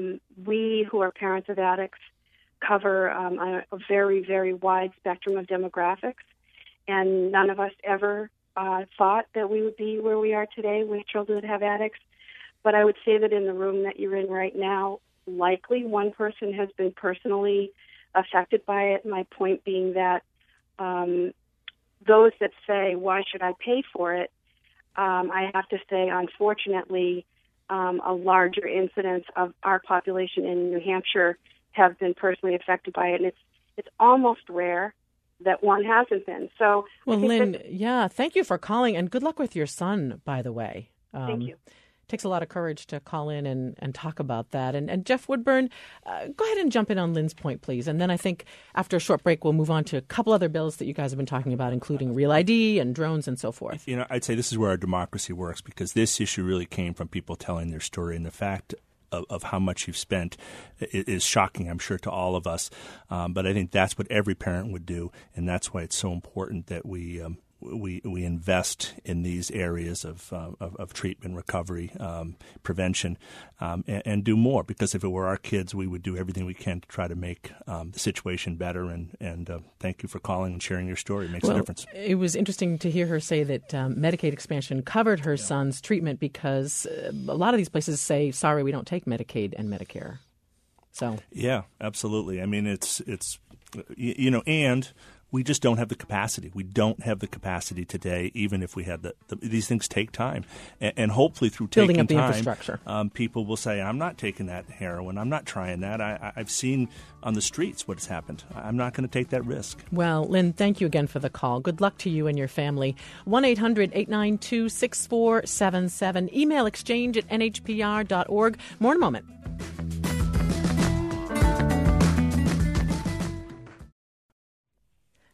we who are parents of addicts cover a very, very wide spectrum of demographics, and none of us ever thought that we would be where we are today with children that have addicts. But I would say that in the room that you're in right now, likely one person has been personally affected by it, my point being that those that say, why should I pay for it? I have to say, unfortunately, a larger incidence of our population in New Hampshire have been personally affected by it. And it's almost rare that one hasn't been. So, well, Lynn, thank you for calling, and good luck with your son, by the way. Thank you. Takes a lot of courage to call in and talk about that. And Jeff Woodburn, go ahead and jump in on Lynn's point, please. And then I think after a short break, we'll move on to a couple other bills that you guys have been talking about, including Real ID and drones and so forth. I'd say this is where our democracy works, because this issue really came from people telling their story. And the fact of how much you've spent is shocking, I'm sure, to all of us. But I think that's what every parent would do. And that's why it's so important that we invest in these areas of treatment, recovery, prevention, and do more. Because if it were our kids, we would do everything we can to try to make the situation better. And thank you for calling and sharing your story. It makes a difference. It was interesting to hear her say that Medicaid expansion covered her son's treatment, because a lot of these places say, sorry, we don't take Medicaid and Medicare. So yeah, absolutely. I mean, it's and we just don't have the capacity. We don't have the capacity today, even if we had these things take time. And hopefully through building taking up the time, infrastructure, people will say, I'm not taking that heroin. I'm not trying that. I've seen on the streets what has happened. I'm not going to take that risk. Well, Lynn, thank you again for the call. Good luck to you and your family. 1-800-892-6477. Email exchange@nhpr.org. More in a moment.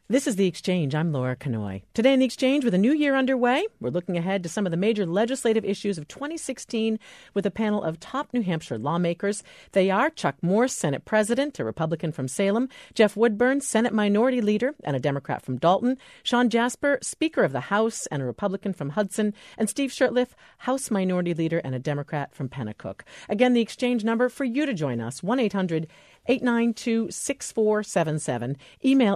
This is The Exchange. I'm Laura Kanoy. Today in The Exchange, with a new year underway, we're looking ahead to some of the major legislative issues of 2016 with a panel of top New Hampshire lawmakers. They are Chuck Morse, Senate President, a Republican from Salem, Jeff Woodburn, Senate Minority Leader and a Democrat from Dalton, Sean Jasper, Speaker of the House and a Republican from Hudson, and Steve Shurtleff, House Minority Leader and a Democrat from Pennacook. Again, the Exchange number for you to join us, 1-800-892-6477. Email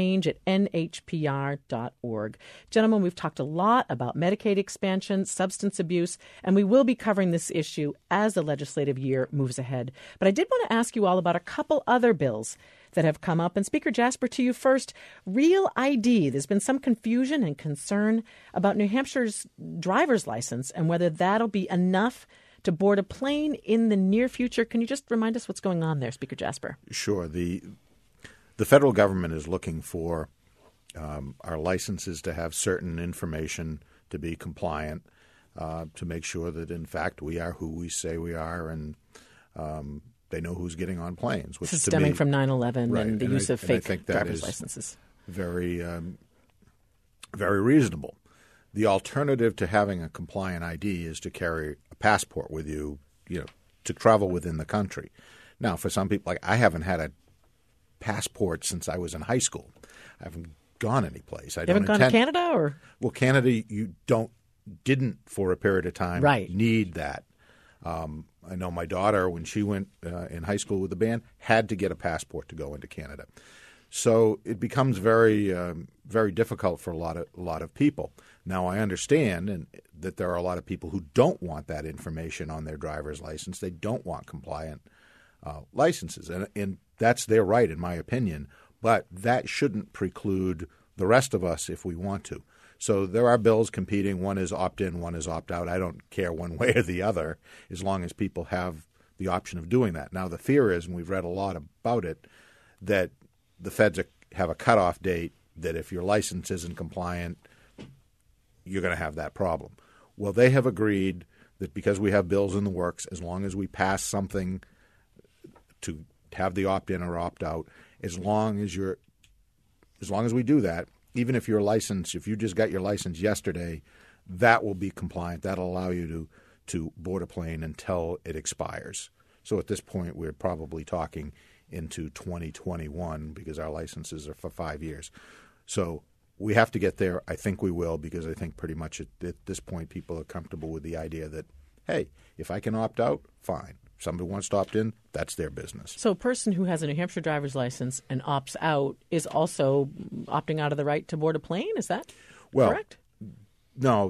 exchange@nhpr.org. Gentlemen, we've talked a lot about Medicaid expansion, substance abuse, and we will be covering this issue as the legislative year moves ahead. But I did want to ask you all about a couple other bills that have come up. And Speaker Jasper, to you first. Real ID. There's been some confusion and concern about New Hampshire's driver's license and whether that'll be enough to board a plane in the near future. Can you just remind us what's going on there, Speaker Jasper? Sure. The federal government is looking for our licenses to have certain information to be compliant, to make sure that, in fact, we are who we say we are, and they know who's getting on planes. Which this is stemming from 9/11 right, and the use of fake driver's is licenses. Very, very reasonable. The alternative to having a compliant ID is to carry a passport with you, to travel within the country. Now, for some people, like I haven't had a passport since I was in high school. I haven't gone anyplace. You haven't gone to Canada, or? Well, Canada, you didn't for a period of time need that. I know my daughter, when she went in high school with the band, had to get a passport to go into Canada. So it becomes very, very difficult for a lot of people. Now, I understand that there are a lot of people who don't want that information on their driver's license. They don't want compliant licenses, and that's their right, in my opinion. But that shouldn't preclude the rest of us if we want to. So there are bills competing. One is opt-in, one is opt-out. I don't care one way or the other as long as people have the option of doing that. Now, the fear is, and we've read a lot about it, that the feds have a cutoff date that if your license isn't compliant, you're going to have that problem. Well, they have agreed that because we have bills in the works, as long as we pass something to have the opt-in or opt-out, as long as we do that, even if if you just got your license yesterday, that will be compliant. That'll allow you to board a plane until it expires. So at this point, we're probably talking into 2021 because our licenses are for 5 years. So we have to get there. I think we will, because I think pretty much at this point people are comfortable with the idea that, hey, if I can opt out, fine. If somebody wants to opt in, that's their business. So a person who has a New Hampshire driver's license and opts out is also opting out of the right to board a plane? Is that correct? No.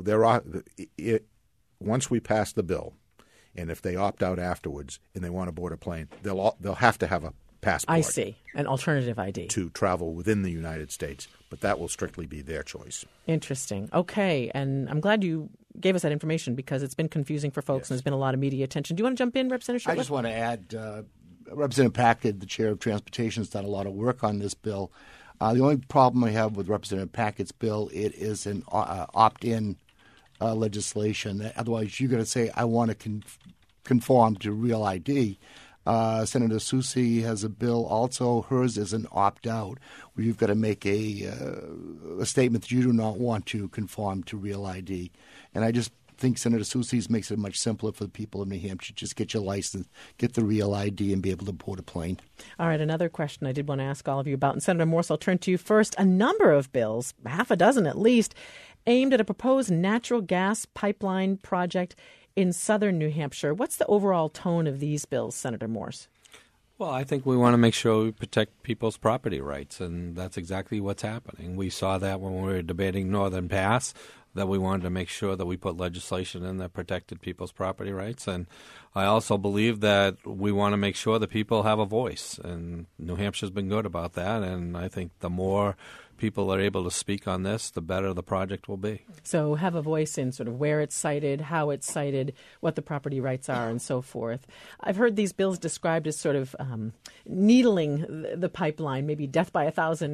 Once we pass the bill, and if they opt out afterwards and they want to board a plane, they'll have to have a passport. I see. An alternative ID. To travel within the United States, but that will strictly be their choice. Interesting. Okay, and I'm glad you gave us that information because it's been confusing for folks, and there's been a lot of media attention. Do you want to jump in, Representative Shurtleff? I just want to add, Representative Packard, the chair of Transportation, has done a lot of work on this bill. The only problem I have with Representative Packard's bill, it is an opt-in legislation. Otherwise, you're going to say, I want to conform to Real ID. Senator Soucy has a bill also. Hers is an opt-out, where you've got to make a statement that you do not want to conform to Real ID. And I just think Senator Soucy's makes it much simpler for the people of New Hampshire. Just get your license, get the Real ID, and be able to board a plane. All right, another question I did want to ask all of you about. And Senator Morse, I'll turn to you first. A number of bills, half a dozen at least, aimed at a proposed natural gas pipeline project in southern New Hampshire. What's the overall tone of these bills, Senator Morse? Well, I think we want to make sure we protect people's property rights, and that's exactly what's happening. We saw that when we were debating Northern Pass, that we wanted to make sure that we put legislation in that protected people's property rights. And I also believe that we want to make sure that people have a voice, and New Hampshire's been good about that, and I think the more people are able to speak on this, the better the project will be. So have a voice in sort of where it's cited, how it's cited, what the property rights are, and so forth. I've heard these bills described as sort of needling the pipeline, maybe death by 1,000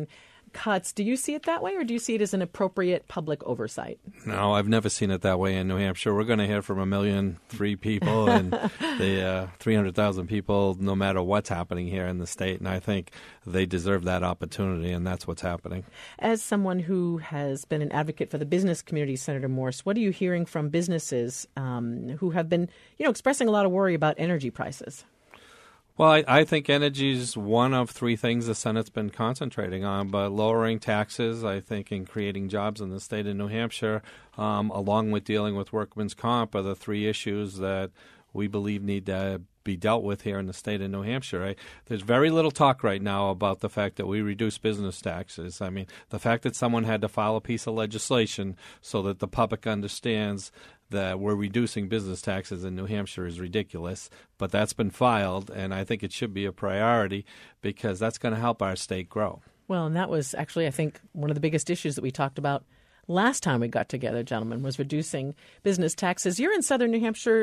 cuts. Do you see it that way, or do you see it as an appropriate public oversight? No, I've never seen it that way in New Hampshire. We're going to hear from 1,000,003 people and the 300,000 people, no matter what's happening here in the state. And I think they deserve that opportunity, and that's what's happening. As someone who has been an advocate for the business community, Senator Morse, what are you hearing from businesses who have been, expressing a lot of worry about energy prices? Well, I think energy is one of three things the Senate's been concentrating on, but lowering taxes, I think, and creating jobs in the state of New Hampshire, along with dealing with workman's comp, are the three issues that we believe need to be dealt with here in the state of New Hampshire. Right? There's very little talk right now about the fact that we reduce business taxes. I mean, the fact that someone had to file a piece of legislation so that the public understands that we're reducing business taxes in New Hampshire is ridiculous, but that's been filed, and I think it should be a priority because that's going to help our state grow. Well, and that was actually, I think, one of the biggest issues that we talked about last time we got together, gentlemen, was reducing business taxes. You're in southern New Hampshire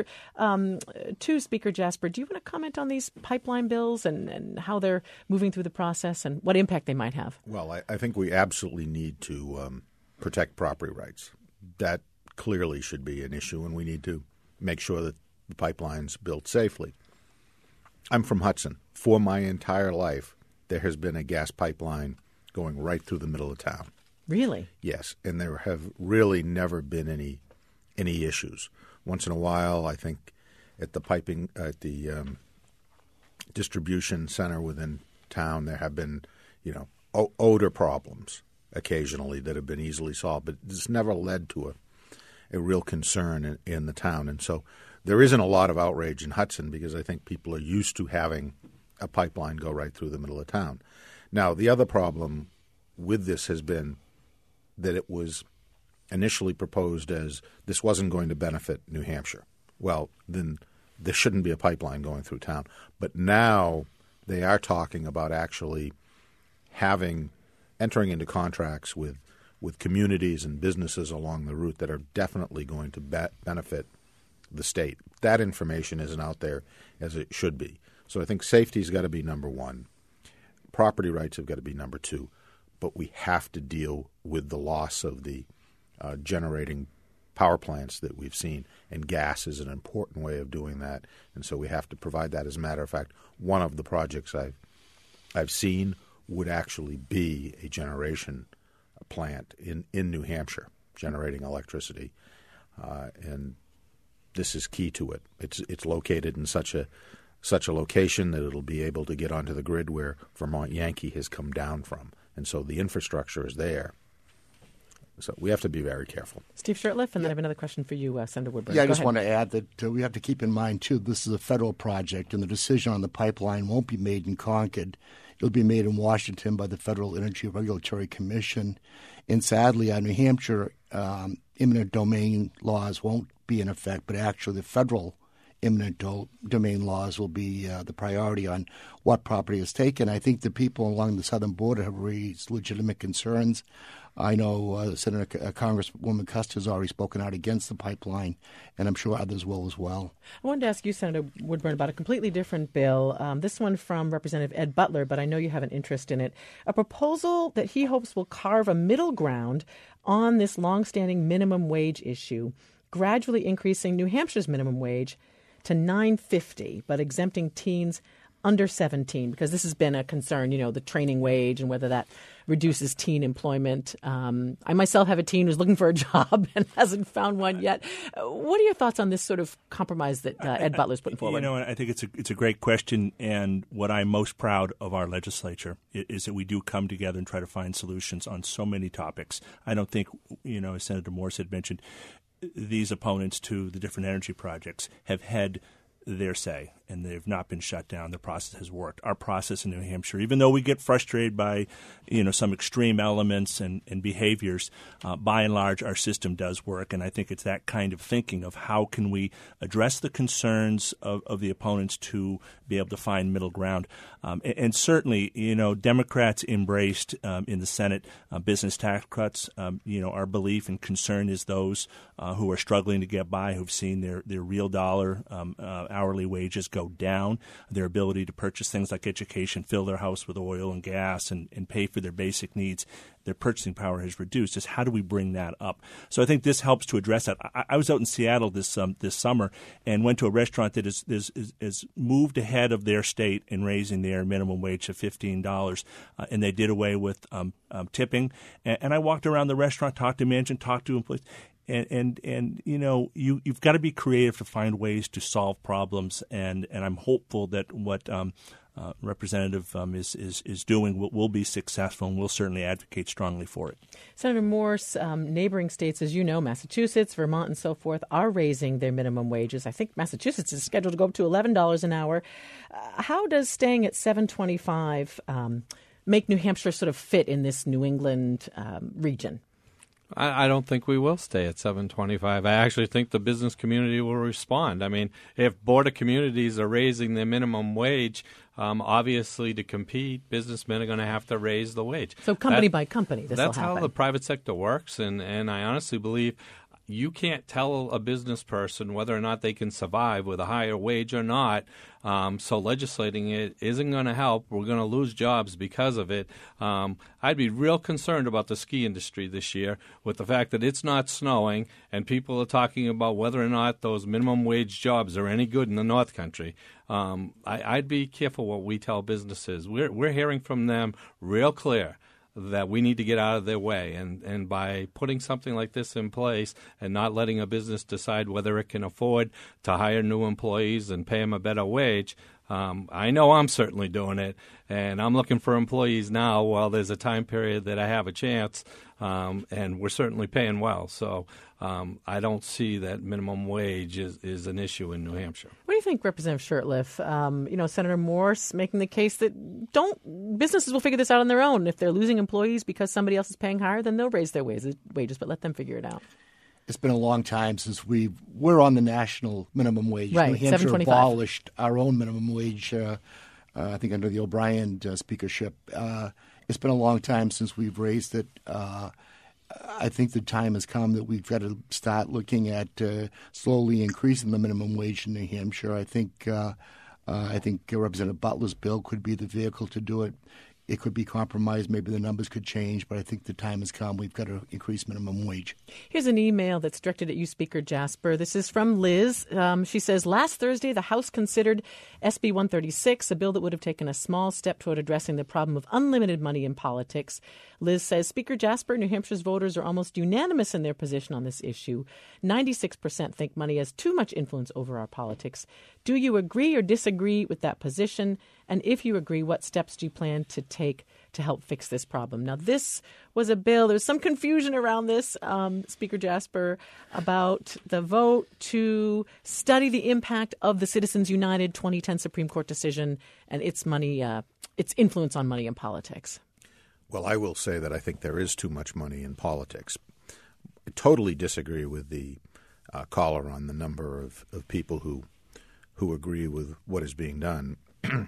too, Speaker Jasper. Do you want to comment on these pipeline bills and how they're moving through the process and what impact they might have? Well, I think we absolutely need to protect property rights. That clearly should be an issue, and we need to make sure that the pipeline's built safely. I'm from Hudson. For my entire life, there has been a gas pipeline going right through the middle of town. Really? Yes, and there have really never been any issues. Once in a while, I think at the distribution center within town, there have been, odor problems occasionally that have been easily solved, but it's never led to a real concern in the town. And so there isn't a lot of outrage in Hudson because I think people are used to having a pipeline go right through the middle of town. Now, the other problem with this has been that it was initially proposed as this wasn't going to benefit New Hampshire. Well, then there shouldn't be a pipeline going through town. But now they are talking about actually entering into contracts with communities and businesses along the route that are definitely going to benefit the state. That information isn't out there as it should be. So I think safety's got to be number one. Property rights have got to be number two. But we have to deal with the loss of the generating power plants that we've seen, and gas is an important way of doing that. And so we have to provide that. As a matter of fact, one of the projects I've seen would actually be a generation plant in New Hampshire generating electricity, and this is key to it. It's located in such a location that it'll be able to get onto the grid where Vermont Yankee has come down from, and so the infrastructure is there. So we have to be very careful. Steve Shurtleff, and then I have another question for you, Senator Woodburn. Yeah, I just want to add that we have to keep in mind, too, this is a federal project, and the decision on the pipeline won't be made in Concord. It'll be made in Washington by the Federal Energy Regulatory Commission. And sadly, New Hampshire eminent domain laws won't be in effect, but actually the federal eminent domain laws will be the priority on what property is taken. I think the people along the southern border have raised legitimate concerns. I know Congresswoman Custer has already spoken out against the pipeline, and I'm sure others will as well. I wanted to ask you, Senator Woodburn, about a completely different bill. This one from Representative Ed Butler, but I know you have an interest in it. A proposal that he hopes will carve a middle ground on this longstanding minimum wage issue, gradually increasing New Hampshire's minimum wage to $9.50, but exempting teens under 17, because this has been a concern, the training wage and whether that reduces teen employment. I myself have a teen who's looking for a job and hasn't found one yet. What are your thoughts on this sort of compromise that Ed Butler's putting forward? I think it's a great question, and what I'm most proud of our legislature is that we do come together and try to find solutions on so many topics. I don't think, as Senator Morse had mentioned, these opponents to the different energy projects have had their say, and they've not been shut down. The process has worked. Our process in New Hampshire, even though we get frustrated by some extreme elements and behaviors, by and large, our system does work. And I think it's that kind of thinking of how can we address the concerns of the opponents to be able to find middle ground. And certainly, Democrats embraced in the Senate business tax cuts. Our belief and concern is those who are struggling to get by, who've seen their real dollar hourly wages go down, their ability to purchase things like education, fill their house with oil and gas, and pay for their basic needs, their purchasing power has reduced. Is how do we bring that up? So I think this helps to address that. I was out in Seattle this summer and went to a restaurant that is moved ahead of their state in raising their minimum wage to $15, and they did away with tipping. And I walked around the restaurant, talked to management, talked to employees. And you know, you've got to be creative to find ways to solve problems, and I'm hopeful that what Representative is doing will be successful, and we'll certainly advocate strongly for it. Senator Morse, neighboring states, as you know, Massachusetts, Vermont, and so forth, are raising their minimum wages. I think Massachusetts is scheduled to go up to $11 an hour. How does staying at $7.25 make New Hampshire sort of fit in this New England region? I don't think we will stay at $7.25. I actually think the business community will respond. I mean, if Board of Communities are raising their minimum wage, obviously to compete, businessmen are going to have to raise the wage. So company by company, this will happen. That's how the private sector works, and I honestly believe you can't tell a business person whether or not they can survive with a higher wage or not. So legislating it isn't going to help. We're going to lose jobs because of it. I'd be real concerned about the ski industry this year with the fact that it's not snowing and people are talking about whether or not those minimum wage jobs are any good in the North Country. I'd be careful what we tell businesses. We're hearing from them real clear that we need to get out of their way. And by putting something like this in place and not letting a business decide whether it can afford to hire new employees and pay them a better wage, I know I'm certainly doing it, and I'm looking for employees now while there's a time period that I have a chance, and we're certainly paying well. So I don't see that minimum wage is an issue in New Hampshire. What do you think, Representative Shurtleff? Senator Morse making the case that businesses will figure this out on their own. If they're losing employees because somebody else is paying higher, then they'll raise their wages, but let them figure it out. It's been a long time since we're on the national minimum wage. Right, New Hampshire $7.25. abolished our own minimum wage, I think under the O'Brien speakership. It's been a long time since we've raised it. I think the time has come that we've got to start looking at slowly increasing the minimum wage in New Hampshire. I think Representative Butler's bill could be the vehicle to do it. It could be compromised. Maybe the numbers could change, but I think the time has come. We've got to increase minimum wage. Here's an email that's directed at you, Speaker Jasper. This is from Liz. She says, last Thursday, the House considered SB 136, a bill that would have taken a small step toward addressing the problem of unlimited money in politics. Liz says, Speaker Jasper, New Hampshire's voters are almost unanimous in their position on this issue. 96% think money has too much influence over our politics. Do you agree or disagree with that position? And if you agree, what steps do you plan to take to help fix this problem? Now, this was a bill. There's some confusion around this, Speaker Jasper, about the vote to study the impact of the Citizens United 2010 Supreme Court decision and its influence on money in politics. Well, I will say that I think there is too much money in politics. I totally disagree with the caller on the number of people who agree with what is being done.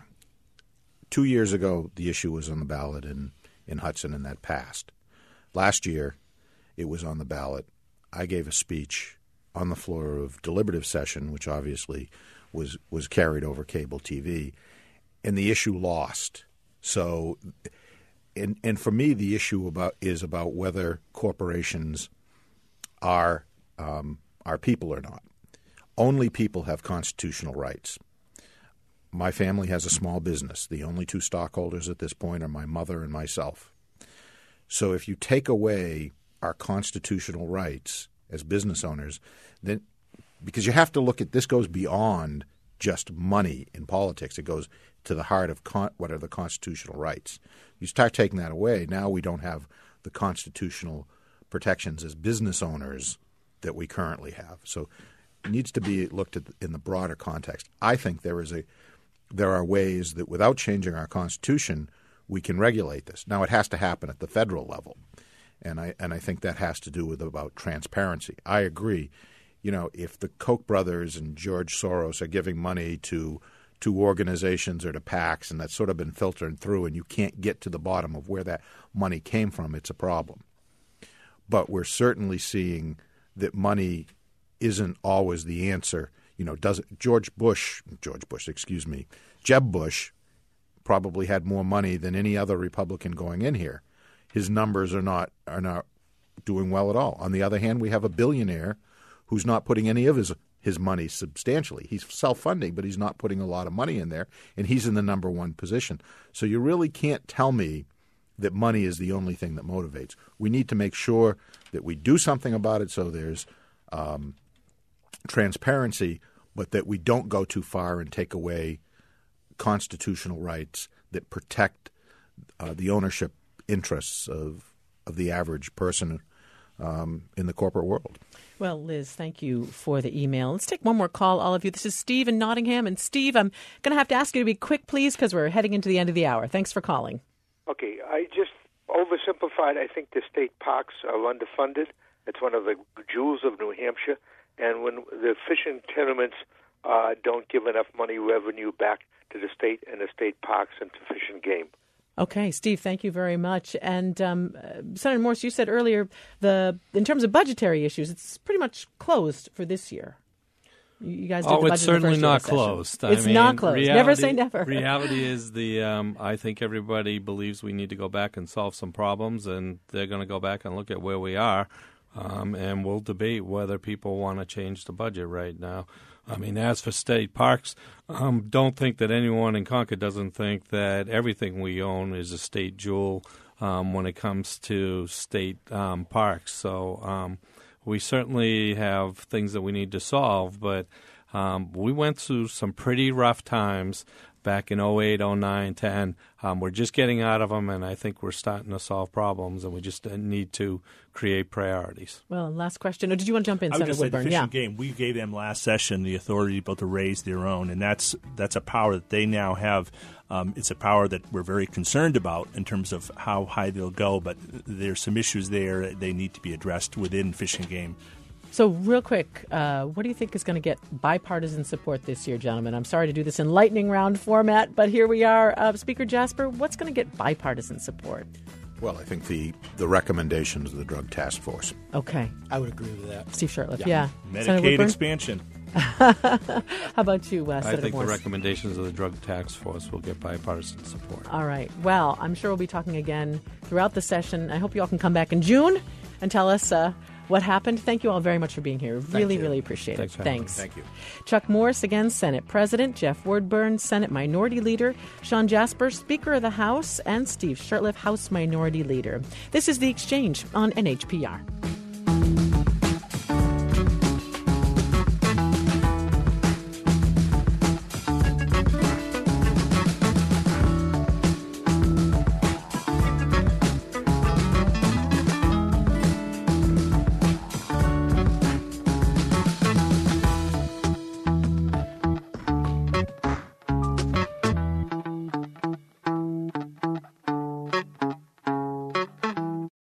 2 years ago, the issue was on the ballot in Hudson, and that passed. Last year, it was on the ballot. I gave a speech on the floor of deliberative session, which obviously was carried over cable TV, and the issue lost. So, and for me, the issue is about whether corporations are people or not. Only people have constitutional rights. My family has a small business. The only two stockholders at this point are my mother and myself. So if you take away our constitutional rights as business owners, then because you have to look at this goes beyond just money in politics. It goes to the heart of what are the constitutional rights. You start taking that away, now we don't have the constitutional protections as business owners that we currently have. So it needs to be looked at in the broader context. I think there are ways that without changing our Constitution, we can regulate this. Now, it has to happen at the federal level, and I think that has to do with about transparency. I agree. If the Koch brothers and George Soros are giving money to organizations or to PACs, and that's sort of been filtered through, and you can't get to the bottom of where that money came from, it's a problem. But we're certainly seeing that money isn't always the answer. Jeb Bush probably had more money than any other Republican going in here. His numbers are not doing well at all. On the other hand, we have a billionaire who's not putting any of his money substantially. He's self-funding, but he's not putting a lot of money in there, and he's in the number one position. So you really can't tell me that money is the only thing that motivates. We need to make sure that we do something about it so there's transparency, but that we don't go too far and take away constitutional rights that protect the ownership interests of the average person in the corporate world. Well, Liz, thank you for the email. Let's take one more call, all of you. This is Steve in Nottingham. And Steve, I'm going to have to ask you to be quick, please, because we're heading into the end of the hour. Thanks for calling. Okay, I just oversimplified. I think the state parks are underfunded. It's one of the jewels of New Hampshire. And when the fishing tournaments don't give enough money revenue back to the state and the state parks and to Fish and Game. Okay, Steve, thank you very much. And Senator Morse, you said earlier, in terms of budgetary issues, it's pretty much closed for this year. You guys did the budget it's certainly not closed. It's not closed. Never say never. Reality is I think everybody believes we need to go back and solve some problems, and they're going to go back and look at where we are, and we'll debate whether people want to change the budget right now. I mean, as for state parks, don't think that anyone in Concord doesn't think that everything we own is a state jewel when it comes to state parks. So we certainly have things that we need to solve, but we went through some pretty rough times back in 08, 09, 10. We're just getting out of them, and I think we're starting to solve problems, and we just need to create priorities. Well, last question. Or did you want to jump in, Senator Woodburn? The Fish and Game, we gave them last session the authority to raise their own, and that's a power that they now have. It's a power that we're very concerned about in terms of how high they'll go, but there's some issues there. They need to be addressed within Fish and Game. So real quick, what do you think is going to get bipartisan support this year, gentlemen? I'm sorry to do this in lightning round format, but here we are. Speaker Jasper, what's going to get bipartisan support? Well, I think the recommendations of the Drug Task Force. Okay. I would agree with that. Steve Shurtleff, yeah. Medicaid expansion. How about you, Senator I think Morse? the recommendations of the Drug Task Force will get bipartisan support. All right. Well, I'm sure we'll be talking again throughout the session. I hope you all can come back in June and tell us what happened. Thank you all very much for being here. Really appreciate it. Thanks. Thank you. Chuck Morse, again, Senate President, Jeff Woodburn, Senate Minority Leader, Sean Jasper, Speaker of the House, and Steve Shurtleff, House Minority Leader. This is The Exchange on NHPR.